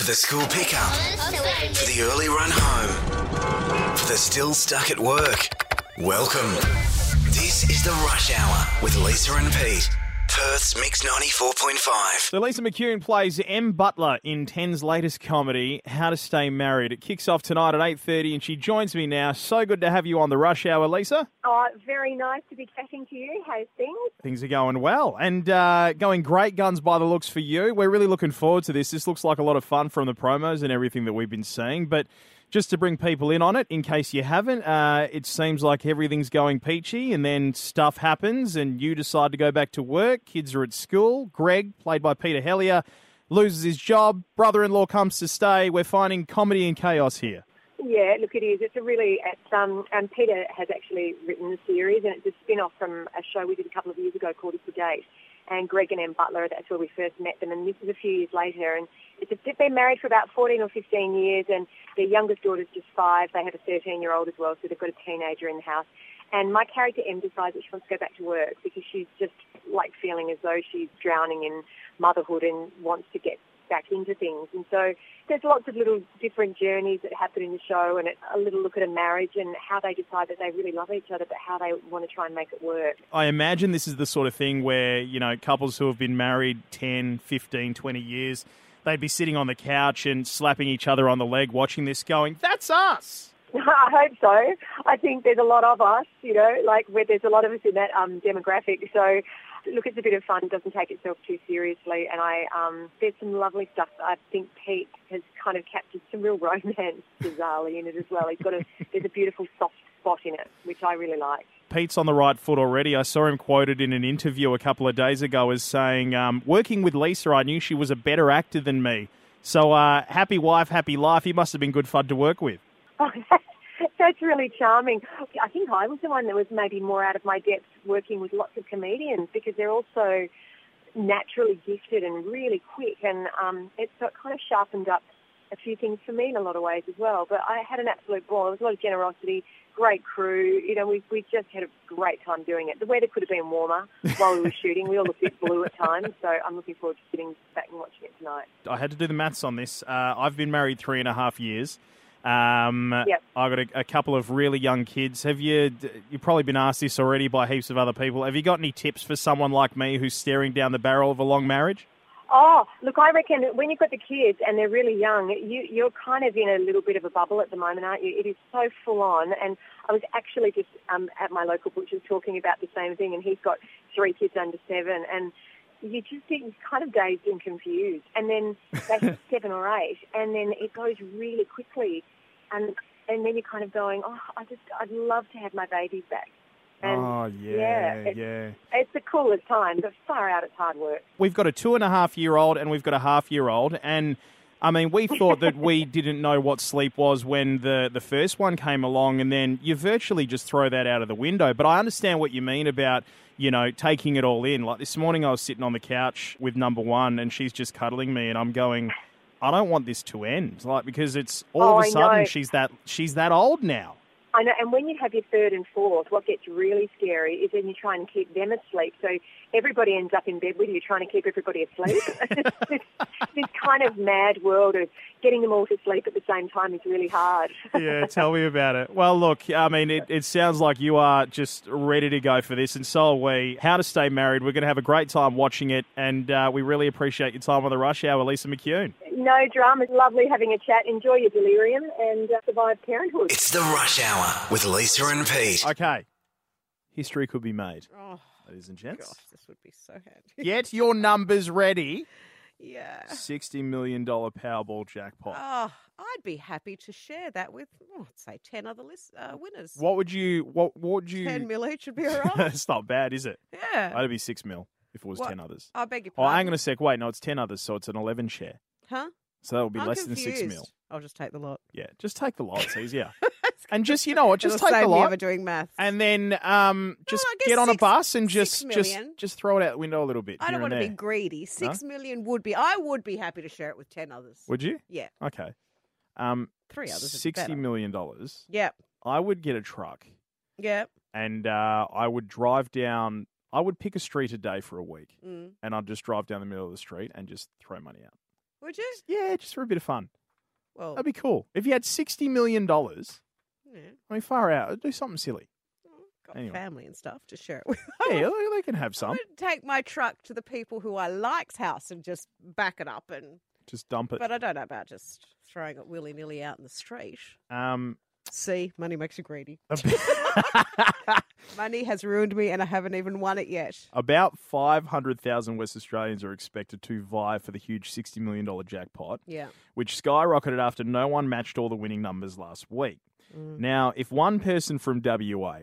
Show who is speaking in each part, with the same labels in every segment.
Speaker 1: the school pickup, for the early run home, for the still stuck at work. Welcome. This is the Rush Hour with Lisa and Pete. Perth's Mix 94.5.
Speaker 2: So Lisa McCune plays M. Butler in Ten's latest comedy, How to Stay Married. It kicks off tonight at 8:30 and she joins me now. So good to have you on the Rush Hour, Lisa.
Speaker 3: Oh, very nice to be chatting to you. How's things?
Speaker 2: Things are going well and going great guns by the looks for you. We're really looking forward to this. This looks like a lot of fun from the promos and everything that we've been seeing. But just to bring people in on it, in case you haven't, it seems like everything's going peachy and then stuff happens and you decide to go back to work. Kids are at school. Greg, played by Peter Hellier, loses his job. Brother-in-law comes to stay. We're finding comedy and chaos here.
Speaker 3: Yeah, look, it is. It's a really, Peter has actually written the series, and it's a spin-off from a show we did a couple of years ago called It's a Date. And Greg and M. Butler, that's where we first met them, and this is a few years later. And they've been married for about 14 or 15 years, and their youngest daughter's just 5. They have a 13-year-old as well, so they've got a teenager in the house. And my character, M, decides that she wants to go back to work because she's just like feeling as though she's drowning in motherhood and wants to get back into things. And so there's lots of little different journeys that happen in the show, and it's a little look at a marriage and how they decide that they really love each other, but how they want to try and make it work.
Speaker 2: I imagine this is the sort of thing where, you know, couples who have been married 10, 15, 20 years, they'd be sitting on the couch and slapping each other on the leg watching this going, that's us!
Speaker 3: I hope so. I think there's a lot of us, you know, like where there's a lot of us in that demographic. So, look, it's a bit of fun. It doesn't take itself too seriously. And there's some lovely stuff. I think Pete has kind of captured some real romance, bizarrely, in it as well. There's a beautiful soft spot in it, which I really like.
Speaker 2: Pete's on the right foot already. I saw him quoted in an interview a couple of days ago as saying, working with Lisa, I knew she was a better actor than me. So happy wife, happy life. He must have been good fun to work with.
Speaker 3: Oh, that's really charming. I think I was the one that was maybe more out of my depth working with lots of comedians because they're also naturally gifted and really quick, and it kind of sharpened up a few things for me in a lot of ways as well. But I had an absolute ball. There was a lot of generosity, great crew. You know, we just had a great time doing it. The weather could have been warmer while we were shooting. We all looked a bit blue at times, so I'm looking forward to sitting back and watching it tonight.
Speaker 2: I had to do the maths on this. I've been married 3.5 years.
Speaker 3: Yep.
Speaker 2: I've got a couple of really young kids. You've probably been asked this already by heaps of other people. Have you got any tips for someone like me who's staring down the barrel of a long marriage?
Speaker 3: Oh, look, I reckon when you've got the kids and they're really young, you're kind of in a little bit of a bubble at the moment, aren't you? It is so full on. And I was actually just at my local butcher's talking about the same thing, and he's got 3 kids under 7, and you just get kind of dazed and confused. And then they hit 7 or 8, and then it goes really quickly. And then you're kind of going, I'd love to have my babies back. And it's the coolest time, but far out, it's hard work.
Speaker 2: We've got a 2.5-year-old and we've got a half-year-old, and I mean, we thought that we didn't know what sleep was when the first one came along, and then you virtually just throw that out of the window. But I understand what you mean about, you know, taking it all in. Like this morning I was sitting on the couch with number one and she's just cuddling me and I'm going, I don't want this to end. Like, because it's all of a sudden she's that old now.
Speaker 3: I know, and when you have your 3rd and 4th, what gets really scary is when you try and keep them asleep. So everybody ends up in bed with you trying to keep everybody asleep. this kind of mad world of getting them all to sleep at the same time is really hard.
Speaker 2: Yeah, tell me about it. Well, look, I mean, it sounds like you are just ready to go for this, and so are we. How to Stay Married. We're going to have a great time watching it, and we really appreciate your time on the Rush Hour, Lisa McCune.
Speaker 3: No drama. It's lovely having a chat. Enjoy your delirium and survive parenthood.
Speaker 1: It's the Rush Hour with Lisa and Pete.
Speaker 2: Okay. History could be made.
Speaker 4: Oh,
Speaker 2: ladies and gents.
Speaker 4: gosh, this would be so handy.
Speaker 2: Get your numbers ready.
Speaker 4: Yeah.
Speaker 2: $60 million Powerball jackpot.
Speaker 4: Oh, I'd be happy to share that with, say, 10 other winners.
Speaker 2: What would you?
Speaker 4: 10 mil each would be all right.
Speaker 2: That's not bad, is it?
Speaker 4: Yeah.
Speaker 2: That'd be 6 mil if it was 10 others.
Speaker 4: I beg your
Speaker 2: Oh,
Speaker 4: pardon.
Speaker 2: hang on a sec. Wait, no, it's 10 others, so it's an 11 share.
Speaker 4: Huh?
Speaker 2: So that would be
Speaker 4: I'm
Speaker 2: less
Speaker 4: confused.
Speaker 2: than 6 mil.
Speaker 4: I'll just take the lot.
Speaker 2: Yeah, just take the lot. It's easier. And just, you know what, just
Speaker 4: It'll
Speaker 2: take
Speaker 4: save
Speaker 2: the
Speaker 4: me
Speaker 2: lot.
Speaker 4: ever doing maths.
Speaker 2: And then just
Speaker 4: I guess
Speaker 2: get on a
Speaker 4: 6
Speaker 2: bus and just throw it out the window a little bit.
Speaker 4: I
Speaker 2: here
Speaker 4: don't want
Speaker 2: and
Speaker 4: to be
Speaker 2: there.
Speaker 4: greedy. 6 million would be. I would be happy to share it with 10 others.
Speaker 2: Would you?
Speaker 4: Yeah.
Speaker 2: Okay.
Speaker 4: 3 others. Would be better.
Speaker 2: $60 million.
Speaker 4: Yep.
Speaker 2: I would get a truck.
Speaker 4: Yep.
Speaker 2: And I would drive down. I would pick a street a day for a week,
Speaker 4: Mm.
Speaker 2: and I'd just drive down the middle of the street and just throw money out.
Speaker 4: Would you?
Speaker 2: Yeah, just for a bit of fun.
Speaker 4: Well,
Speaker 2: That'd be cool. If you had $60 million,
Speaker 4: yeah.
Speaker 2: I mean, far out. Do something silly.
Speaker 4: Got
Speaker 2: Anyway.
Speaker 4: family and stuff to share it with.
Speaker 2: Yeah, they can have
Speaker 4: I
Speaker 2: some.
Speaker 4: would take my truck to the people who I like's house and just back it up and.
Speaker 2: Just dump it.
Speaker 4: But I don't know about just throwing it willy-nilly out in the street.
Speaker 2: Um,
Speaker 4: See, money makes you greedy.
Speaker 2: a bit-
Speaker 4: Money has ruined me and I haven't even won it yet.
Speaker 2: About 500,000 West Australians are expected to vie for the huge $60 million jackpot,
Speaker 4: Yeah.
Speaker 2: which skyrocketed after no one matched all the winning numbers last week.
Speaker 4: Mm.
Speaker 2: Now, if one person from WA,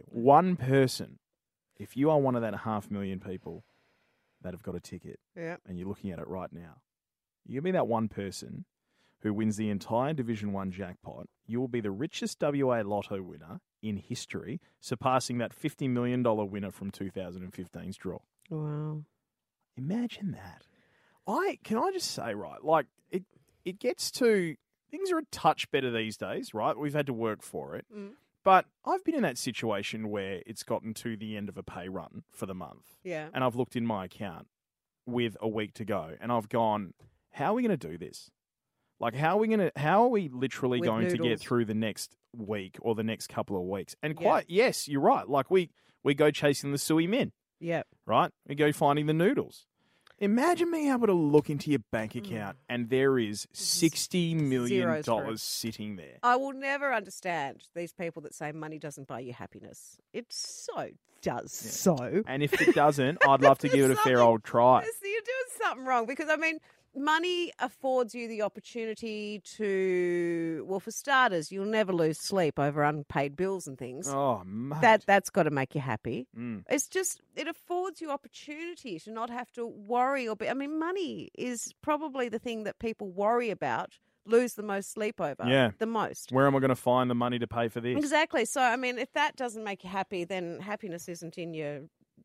Speaker 2: if you are one of that 500,000 people that have got a ticket
Speaker 4: Yeah.
Speaker 2: and you're looking at it right now, you'll be that one person who wins the entire Division 1 jackpot. You will be the richest WA lotto winner in history, surpassing that $50 million winner from 2015's draw.
Speaker 4: Wow.
Speaker 2: Imagine that. Can I just say, right, like it gets to, things are a touch better these days, right? We've had to work for it.
Speaker 4: Mm.
Speaker 2: But I've been in that situation where it's gotten to the end of a pay run for the month
Speaker 4: Yeah.
Speaker 2: and I've looked in my account with a week to go and I've gone, how are we going to do this? Like, how are we literally
Speaker 4: With
Speaker 2: going to get
Speaker 4: noodles.
Speaker 2: through the next week or the next couple of weeks? And
Speaker 4: Yeah.
Speaker 2: yes, you're right. Like, we go chasing the suey min,
Speaker 4: Yeah.
Speaker 2: right? We go finding the noodles. Imagine being able to look into your bank
Speaker 4: Mm.
Speaker 2: account and there is $60 million
Speaker 4: Zeros for it.
Speaker 2: sitting there.
Speaker 4: I will never understand these people that say money doesn't buy you happiness. It so does. So.
Speaker 2: And if it doesn't, I'd love to give it a fair old try.
Speaker 4: You're doing something wrong because, I mean, money affords you the opportunity to, well, for starters, you'll never lose sleep over unpaid bills and things.
Speaker 2: Oh, mate.
Speaker 4: That's got to make you happy.
Speaker 2: Mm.
Speaker 4: It's just, it affords you opportunity to not have to worry or be, I mean, money is probably the thing that people worry about, lose the most sleep over.
Speaker 2: Yeah.
Speaker 4: The most.
Speaker 2: Where am I going to find the money to pay for this?
Speaker 4: Exactly. So, I mean, if that doesn't make you happy, then happiness isn't in your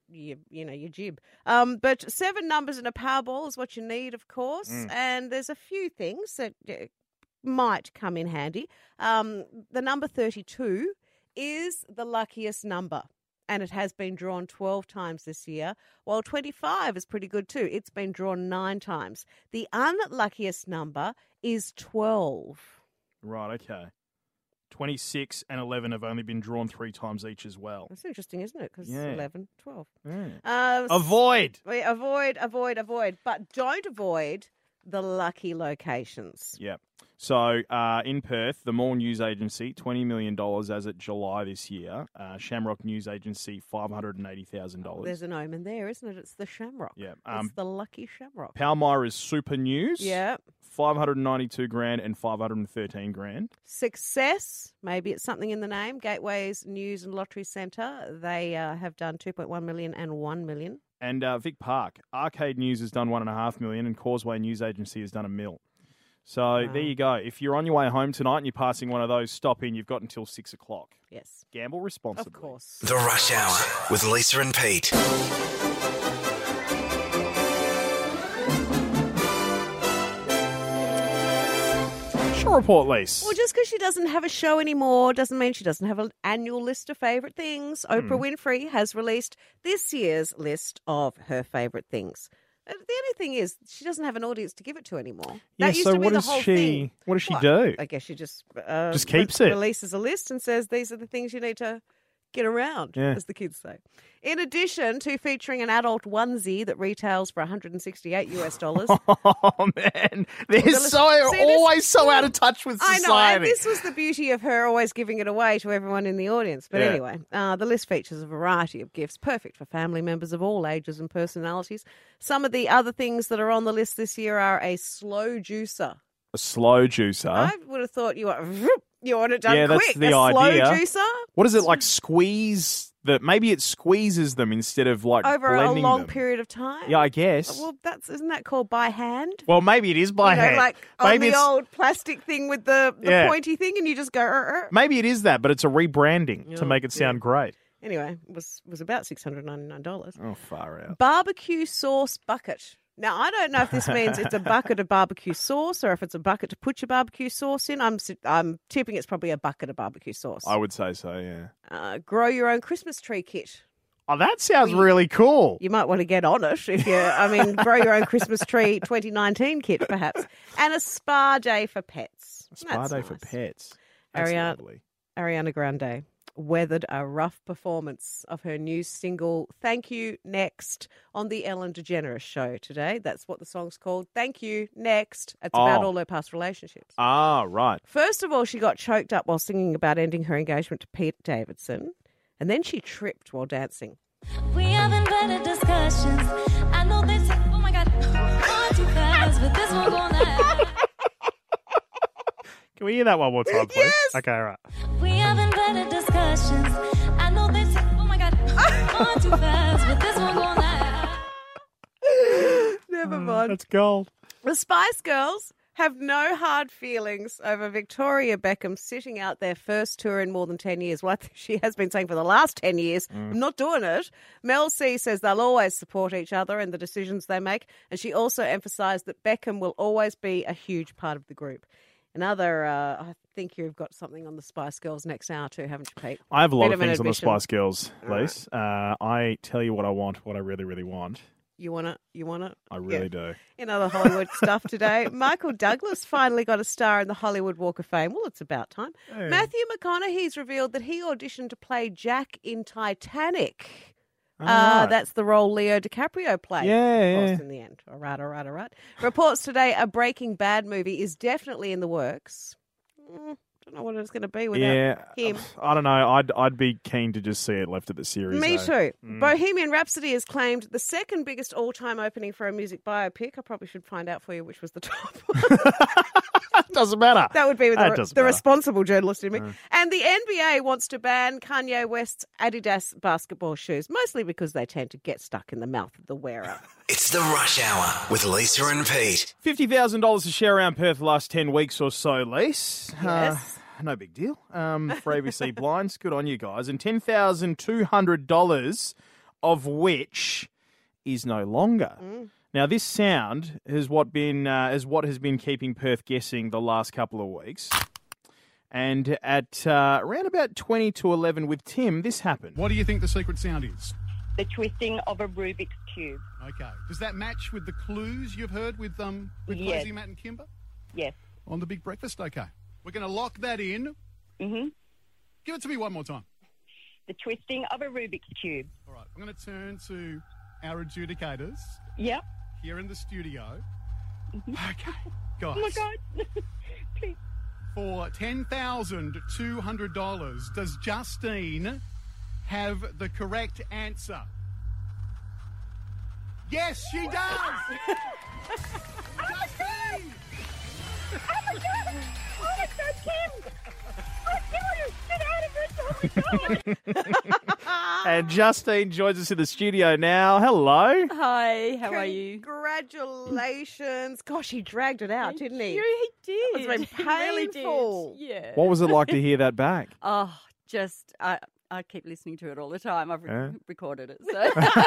Speaker 4: jib. But 7 numbers in a Powerball is what you need, of course. And there's a few things that might come in handy. The number 32 is the luckiest number. And it has been drawn 12 times this year, while 25 is pretty good too. It's been drawn 9 times. The unluckiest number is 12.
Speaker 2: Right, okay. 26 and 11 have only been drawn 3 times each as well.
Speaker 4: That's interesting, isn't it? Because
Speaker 2: Yeah.
Speaker 4: 11, 12.
Speaker 2: Yeah. Avoid!
Speaker 4: Avoid. But don't avoid the lucky locations.
Speaker 2: Yeah. So in Perth, the More News Agency, $20 million as of July this year. Shamrock News Agency, $580,000.
Speaker 4: There's an omen there, isn't it? It's the Shamrock.
Speaker 2: Yeah.
Speaker 4: It's the lucky Shamrock.
Speaker 2: Palmyra's Super News.
Speaker 4: Yeah.
Speaker 2: $592,000 and $513,000.
Speaker 4: Success, maybe it's something in the name. Gateways News and Lottery Centre, they have done 2.1 million and 1 million.
Speaker 2: And Vic Park, Arcade News has done $1.5 million and Causeway News Agency has done $1 million. So there you go. If you're on your way home tonight and you're passing one of those, stop in. You've got until 6 o'clock.
Speaker 4: Yes.
Speaker 2: Gamble responsibly.
Speaker 4: Of course.
Speaker 1: The Rush Hour with Lisa and Pete.
Speaker 2: Shore report, Lise.
Speaker 4: Well, just because she doesn't have a show anymore doesn't mean she doesn't have an annual list of favourite things. Oprah Winfrey has released this year's list of her favourite things. The only thing is, she doesn't have an audience to give it to anymore.
Speaker 2: Yeah,
Speaker 4: That used
Speaker 2: so
Speaker 4: to be
Speaker 2: what
Speaker 4: the
Speaker 2: does
Speaker 4: whole
Speaker 2: she?
Speaker 4: thing.
Speaker 2: What does she
Speaker 4: What?
Speaker 2: do?
Speaker 4: I guess she just
Speaker 2: keeps it.
Speaker 4: Releases a list and says these are the things you need to get around,
Speaker 2: Yeah.
Speaker 4: as the kids say. In addition to featuring an adult onesie that retails for $168.
Speaker 2: Oh man, they're
Speaker 4: See,
Speaker 2: always so out of touch with
Speaker 4: I
Speaker 2: society.
Speaker 4: know, and this was the beauty of her always giving it away to everyone in the audience. But
Speaker 2: Yeah.
Speaker 4: anyway, the list features a variety of gifts, perfect for family members of all ages and personalities. Some of the other things that are on the list this year are a slow juicer.
Speaker 2: A slow juicer.
Speaker 4: I would have thought you want it done
Speaker 2: Yeah, that's
Speaker 4: quick.
Speaker 2: the
Speaker 4: a
Speaker 2: idea.
Speaker 4: slow juicer
Speaker 2: What is it like? Squeeze that? Maybe it squeezes them instead of like
Speaker 4: over a
Speaker 2: blending
Speaker 4: long
Speaker 2: them.
Speaker 4: period of time.
Speaker 2: Yeah, I guess.
Speaker 4: Well, isn't that called by hand?
Speaker 2: Well, maybe it is by
Speaker 4: You know,
Speaker 2: hand.
Speaker 4: like on
Speaker 2: maybe
Speaker 4: the
Speaker 2: it's
Speaker 4: old plastic thing with the
Speaker 2: Yeah.
Speaker 4: pointy thing, and you just go.
Speaker 2: maybe it is that, but it's a rebranding to
Speaker 4: Oh,
Speaker 2: make it sound great.
Speaker 4: Anyway, it was about $699.
Speaker 2: Oh, far out.
Speaker 4: Barbecue sauce bucket. Now, I don't know if this means it's a bucket of barbecue sauce or if it's a bucket to put your barbecue sauce in. I'm tipping it's probably a bucket of barbecue sauce.
Speaker 2: I would say so. Yeah.
Speaker 4: Grow your own Christmas tree kit.
Speaker 2: Oh, that sounds really cool.
Speaker 4: You might want to get on it if grow your own Christmas tree 2019 kit, perhaps. And a spa day for pets.
Speaker 2: A spa day for pets. That's lovely.
Speaker 4: Ariana Grande weathered a rough performance of her new single, Thank You, Next, on the Ellen DeGeneres show today. That's what the song's called, Thank You, Next. It's about all her past relationships.
Speaker 2: Ah, right.
Speaker 4: First of all, she got choked up while singing about ending her engagement to Pete Davidson, and then she tripped while dancing.
Speaker 5: We having better discussions. I know this, oh my God, on too fast, but this one gonna
Speaker 2: Can we hear that one more time, please?
Speaker 4: Yes.
Speaker 2: Okay, all right.
Speaker 5: We having better discussions. I know this, oh my God, on too fast, but this one gonna
Speaker 4: Never mind.
Speaker 2: That's gold.
Speaker 4: The Spice Girls have no hard feelings over Victoria Beckham sitting out their first tour in more than 10 years. Well, I think she has been saying for the last 10 years, I'm not doing it. Mel C says they'll always support each other and the decisions they make. And she also emphasised that Beckham will always be a huge part of the group. Another, I think you've got something on the Spice Girls next hour too, haven't you, Pete?
Speaker 2: I have a lot of things on the Spice Girls, Lise. I tell you what I want, what I really, really want.
Speaker 4: You want it? You want it?
Speaker 2: I really do.
Speaker 4: In other Hollywood stuff today, Michael Douglas finally got a star in the Hollywood Walk of Fame. Well, it's about time.
Speaker 2: Hey.
Speaker 4: Matthew McConaughey's revealed that he auditioned to play Jack in Titanic.
Speaker 2: Right.
Speaker 4: That's the role Leo DiCaprio played. Of course, in the end. All right. Reports today a Breaking Bad movie is definitely in the works. Don't know what it's going to be without him.
Speaker 2: I don't know. I'd be keen to just see it left at the series.
Speaker 4: Me too. Bohemian Rhapsody has claimed the second biggest all-time opening for a music biopic. I probably should find out for you which was the top one.
Speaker 2: Doesn't matter.
Speaker 4: That would be the responsible journalist in me. And the NBA wants to ban Kanye West's Adidas basketball shoes, mostly because they tend to get stuck in the mouth of the wearer.
Speaker 1: It's the Rush Hour with Lisa and Pete.
Speaker 2: $50,000 to share around Perth the last 10 weeks or so, Lise.
Speaker 4: Yes.
Speaker 2: No big deal. For ABC Blinds, good on you guys. And $10,200 of which is no longer. Now, this sound is what has been keeping Perth guessing the last couple of weeks. And at around about 20 to 11 with Tim, this happened.
Speaker 6: What do you think the secret sound is?
Speaker 7: The twisting of a Rubik's Cube.
Speaker 6: Okay. Does that match with the clues you've heard with
Speaker 7: Yes.
Speaker 6: Cozy, Matt and Kimber?
Speaker 7: Yes.
Speaker 6: On the Big Breakfast? Okay. We're going to lock that in.
Speaker 7: Mm-hmm.
Speaker 6: Give it to me one more time.
Speaker 7: The twisting of a Rubik's Cube.
Speaker 6: All right. I'm going to turn to our adjudicators
Speaker 7: Yep.
Speaker 6: here in the studio. Okay. Guys.
Speaker 7: Oh, my God. Please.
Speaker 6: For $10,200, does Justine have the correct answer? Yes, she does! Justine!
Speaker 7: Oh, my God. Oh, my God, Kim. Oh, Kim, get out of it. Oh, my God.
Speaker 2: And Justine joins us in the studio now. Hello.
Speaker 8: Hi, how are you?
Speaker 4: Congratulations. Gosh, he dragged it out, didn't he?
Speaker 8: He did.
Speaker 4: It's been
Speaker 8: He really did.
Speaker 4: painful.
Speaker 8: Yeah.
Speaker 2: What was it like to hear that back?
Speaker 8: Oh, just I keep listening to it all the time. I've recorded it, so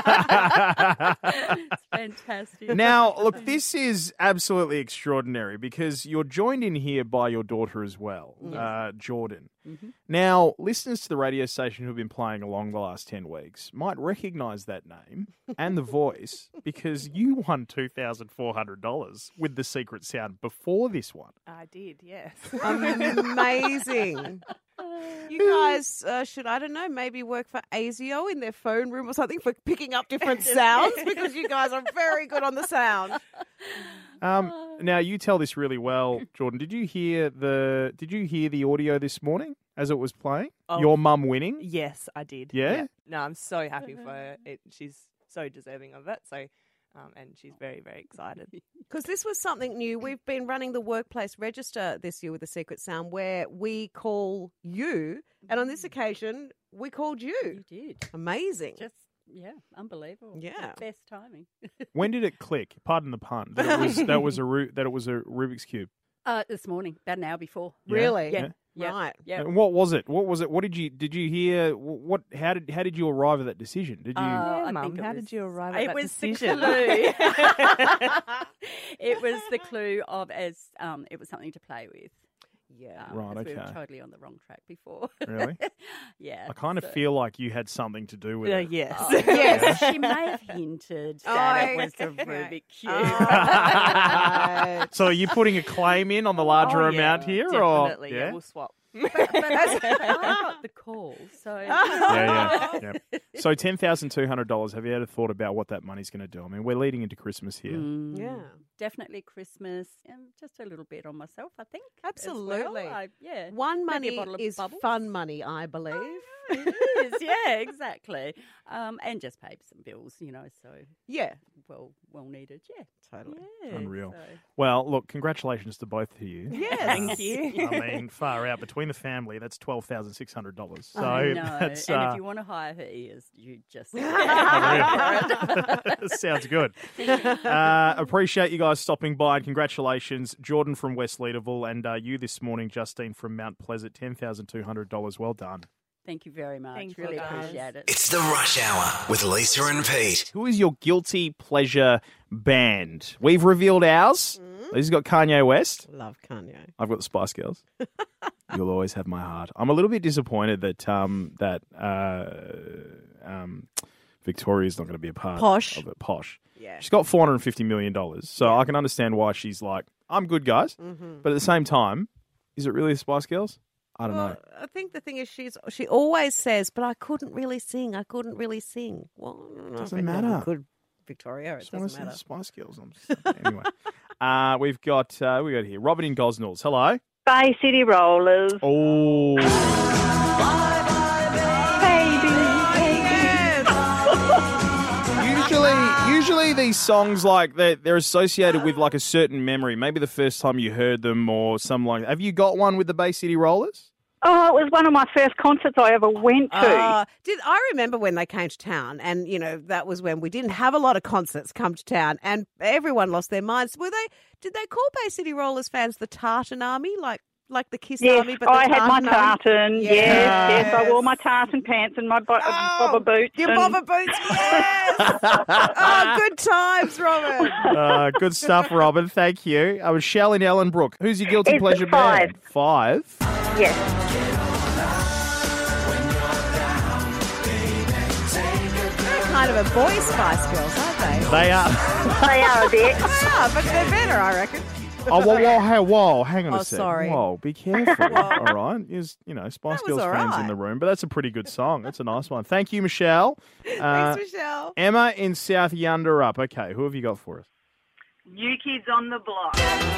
Speaker 8: it's fantastic.
Speaker 2: Now, look, this is absolutely extraordinary because you're joined in here by your daughter as well, Jordan.
Speaker 8: Mm-hmm.
Speaker 2: Now, listeners to the radio station who've been playing along the last 10 weeks might recognise that name and the voice because you won $2,400 with the secret sound before this one.
Speaker 8: I did, yes.
Speaker 4: Amazing. You guys should, I don't know, maybe work for ASIO in their phone room or something for picking up different sounds because you guys are very good on the sound.
Speaker 2: Now, you tell this really well, Jordan. Did you hear the audio this morning as it was playing?
Speaker 9: Oh.
Speaker 2: Your mum winning?
Speaker 9: Yes, I did.
Speaker 2: Yeah?
Speaker 9: No, I'm so happy for her. She's so deserving of it. So, and she's very, very excited.
Speaker 4: Because this was something new. We've been running the workplace register this year with the Secret Sound where we call you, and on this occasion, we called you.
Speaker 8: You did.
Speaker 4: Amazing.
Speaker 8: Just, unbelievable.
Speaker 4: Yeah.
Speaker 8: Best timing.
Speaker 2: When did it click? Pardon the pun. That it was a Rubik's Cube.
Speaker 8: This morning, about an hour before.
Speaker 4: Really?
Speaker 8: Yeah.
Speaker 4: Right.
Speaker 8: Yeah.
Speaker 2: And what was it? What did you hear? How did you arrive at that decision? Did you?
Speaker 9: Yeah,
Speaker 8: I
Speaker 9: Mum,
Speaker 8: think
Speaker 9: how did you arrive at that decision?
Speaker 8: It was the clue. It was the clue of it was something to play with. Yeah.
Speaker 2: Right,
Speaker 8: 'cause we were
Speaker 2: okay.
Speaker 8: totally on the wrong track before.
Speaker 2: Really?
Speaker 8: Yeah.
Speaker 2: I kind of feel like you had something to do with it.
Speaker 9: Yes.
Speaker 8: Oh, yes, she may have hinted that it was the Rubik Cube.
Speaker 2: So are you putting a claim in on the larger amount here?
Speaker 9: Definitely.
Speaker 2: Or?
Speaker 9: Yeah, we'll swap.
Speaker 8: But I got the call, so
Speaker 2: Yeah. So $10,200. Have you ever thought about what that money's going to do? I mean, we're leading into Christmas here.
Speaker 4: Yeah.
Speaker 8: definitely Christmas and just a little bit on myself, I think.
Speaker 4: Absolutely.
Speaker 8: Yeah.
Speaker 4: One
Speaker 8: Maybe a
Speaker 4: money
Speaker 8: bottle of
Speaker 4: is
Speaker 8: bubbles.
Speaker 4: fun money, I believe.
Speaker 8: It is, yeah, exactly. And just pay some bills, so
Speaker 4: Yeah.
Speaker 8: well needed, yeah.
Speaker 4: Totally.
Speaker 8: Yeah,
Speaker 2: Unreal.
Speaker 8: so-
Speaker 2: Well, look, congratulations to both of you.
Speaker 4: Yes.
Speaker 9: Thank you.
Speaker 2: I mean, far out between the family, that's $12,600. So
Speaker 8: I know.
Speaker 2: that's
Speaker 8: And if you want to hire her ears, you just
Speaker 2: sounds good. Appreciate you guys stopping by and congratulations, Jordan from West Leederville and you this morning, Justine from Mount Pleasant, $10,200. Well done.
Speaker 8: Thank you very much.
Speaker 9: Thank you,
Speaker 8: really
Speaker 9: guys.
Speaker 8: appreciate it.
Speaker 1: It's the Rush Hour with Lisa and Pete.
Speaker 2: Who is your guilty pleasure band? We've revealed ours. Lisa's got Kanye West.
Speaker 4: Love Kanye.
Speaker 2: I've got the Spice Girls. You'll always have my heart. I'm a little bit disappointed that Victoria's not going to be a part
Speaker 4: Posh.
Speaker 2: of it. Posh.
Speaker 4: Yeah.
Speaker 2: She's got $450 million, so I can understand why she's like, I'm good, guys. But at the same time, is it really the Spice Girls? I don't know.
Speaker 4: Well, I think the thing is she always says, but I couldn't really sing. I couldn't really sing. Well, I don't know
Speaker 2: Doesn't
Speaker 4: if anyone
Speaker 2: matter.
Speaker 4: could, Victoria. It
Speaker 2: Just want to
Speaker 4: doesn't
Speaker 2: see the
Speaker 4: matter.
Speaker 2: Spice Girls. Anyway, we got here Robin in Gosnells. Hello.
Speaker 7: Bay City Rollers.
Speaker 2: Oh. Usually these songs like they're associated with like a certain memory. Maybe the first time you heard them or something like that. Have you got one with the Bay City Rollers?
Speaker 7: Oh, it was one of my first concerts I ever went to.
Speaker 4: I remember when they came to town, and that was when we didn't have a lot of concerts come to town, and everyone lost their minds. Did they call Bay City Rollers fans the Tartan Army, like the Kiss
Speaker 7: Yes,
Speaker 4: Army? But the
Speaker 7: I had my
Speaker 4: Army?
Speaker 7: tartan.
Speaker 4: Yes.
Speaker 7: Yes, I wore my tartan pants and my bobber boots.
Speaker 4: Your
Speaker 7: and-
Speaker 4: bobber boots, yes! Oh, good times, Robin.
Speaker 2: Good stuff, Robin. Thank you. I was Shell in Ellenbrook. Who's your guilty
Speaker 7: It's
Speaker 2: pleasure
Speaker 7: Five.
Speaker 2: band? Five.
Speaker 7: Yes.
Speaker 4: They're kind of a boy Spice Girls, aren't they?
Speaker 2: They are.
Speaker 7: They are a bit.
Speaker 4: They are, but they're better, I reckon.
Speaker 2: Oh, whoa, hang on a
Speaker 4: Oh,
Speaker 2: sec.
Speaker 4: sorry.
Speaker 2: Whoa, be careful. All right. There's, Spice
Speaker 4: That was
Speaker 2: Girls
Speaker 4: all
Speaker 2: fans in
Speaker 4: right.
Speaker 2: the room, but that's a pretty good song. That's a nice one. Thank you, Michelle.
Speaker 4: Thanks, Michelle.
Speaker 2: Emma in South Yunderup. Okay, who have you got for us?
Speaker 7: New Kids on the Block.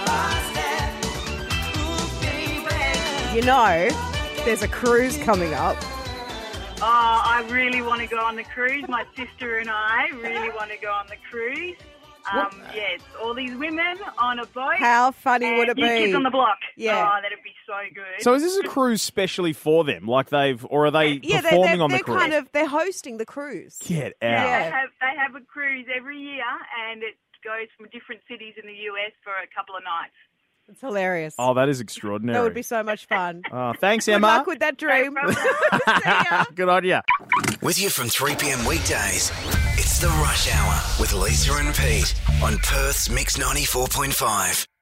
Speaker 4: There's a cruise coming up.
Speaker 7: Oh, I really want to go on the cruise. My sister and I really want to go on the cruise. Yes, all these women on a boat.
Speaker 4: How funny would it
Speaker 7: New
Speaker 4: be?
Speaker 7: Kids on the Block.
Speaker 4: Yeah.
Speaker 7: Oh, that'd be so good.
Speaker 2: So is this a cruise specially for them? Like or are they
Speaker 4: Yeah,
Speaker 2: performing on the
Speaker 4: they're
Speaker 2: cruise?
Speaker 4: they're hosting the cruise.
Speaker 2: Get out.
Speaker 4: Yeah.
Speaker 7: They have a cruise every year, and it goes from different cities in the US for a couple of nights.
Speaker 4: It's hilarious.
Speaker 2: Oh, that is extraordinary.
Speaker 4: That would be so much fun.
Speaker 2: Thanks,
Speaker 4: Good
Speaker 2: Emma.
Speaker 4: luck with that dream. See ya.
Speaker 2: Good on you.
Speaker 1: With you from 3 p.m. weekdays, it's the Rush Hour with Lisa and Pete on Perth's Mix 94.5.